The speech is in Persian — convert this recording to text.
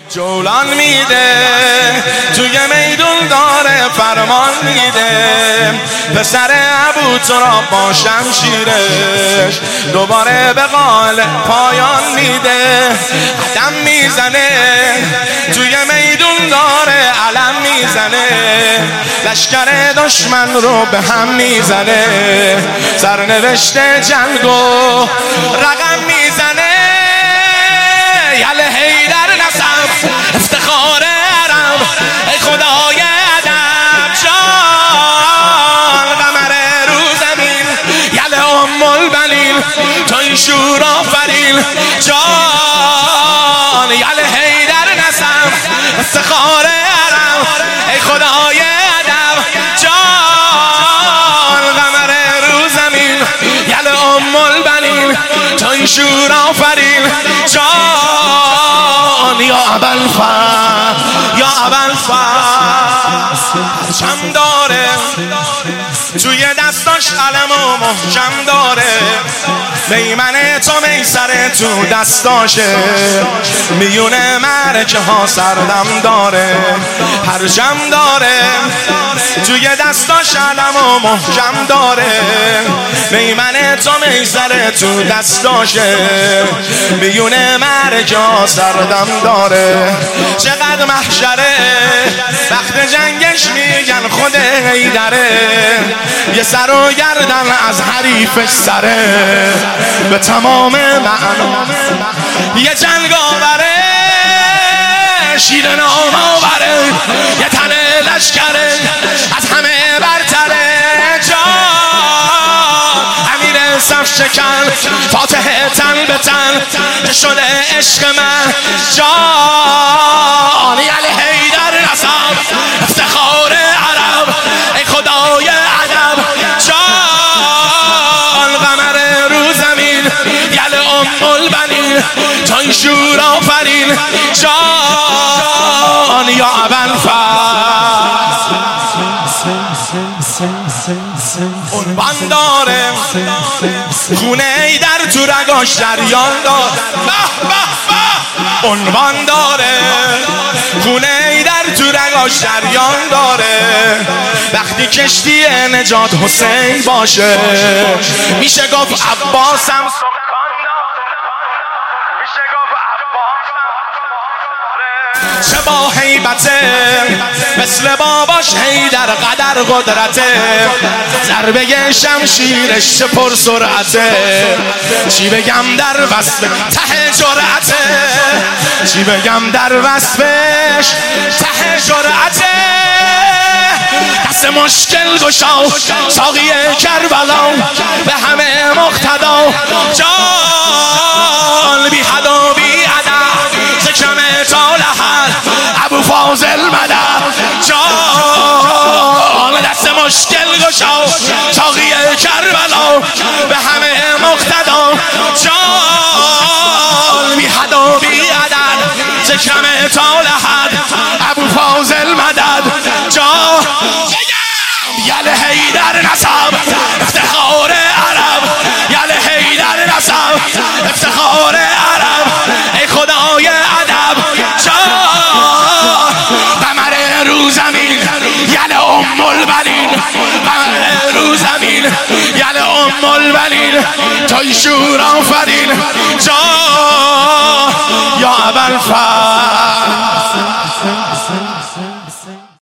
جولان میده توی میدون داره فرمان میده، پسر ابو تراب با شمشیرش دوباره به قال پایان میده. قدم میزنه توی میدون داره علم میزنه، لشکر دشمن رو به هم میزنه، سرنوشت جنگو رقم میزنه. یله حیدر نسب افتخار عرب، ای خدای ادب جان قمر رو زمین، یله ام البنین توی شور آفرین جان. یله حیدر نسب افتخار عرب، ای خدای ادب جان قمر رو زمین، یله ام البنین توی شور آفرین جان. یا ابوالفضل یا ابوالفضل پرچم داره توی دستاش علم و محکم داره، میمنه تو میسره تو دستاشه، میونه مرکه ها سردم داره. پرچم داره توی دستاش علم و محکم داره، میمنه تو میسره تو دستاشه، میونه مرکه ها سردم داره. چقدر محشره وقت جنگش میگن خود حیدره، یه سر و گردن از حریفش سره، به تمام معنا یه جنگ آوره، شیر نام آوره، یه تن لشکره از همه برتره جان. امیر صف شکن فاتح تن به تن شده عشق من جان. یله حیدر نسب افتخار عرب، ای خدای ادب جان قمر رو زمین، یله ام البنین توی شور آفرین جان. یا ابوالفضل عنوان داره خونه حیدر تو رگاش جریان داره، عنوان داره خونه حیدر تو رگاش جریان داره. وقتی کشتی نجات حسین باشه میشه گفت عباسم سکان داره، میشه گفت چه با هیبته مثل باباش حیدر قدر قدرته، ضربه شمشیرش چه پر سرعته، چی بگم در وصف ته جرأته، چی بگم در وصفش ته جرأته. دست مشکل گشا ساقی کربلا، به همه مقتدا جان، بی حد و بی عدد ذکرم تا لحد ابو فاضل مدد جان. دست مشکل گشا ساقی کربلا، به همه مقتدا جان، بی حد و بی عدد ذکرم تا لحد ابو فاضل مدد جان. یله حیدر نسب افتخار عرب، یله حیدر نسب افتخار عرب، ای خدای ادب جان قمر رو زمین، یله ام البنین قمر رو زمین، یله ام البنین توی شور آفرین جان. یا ابوالفضل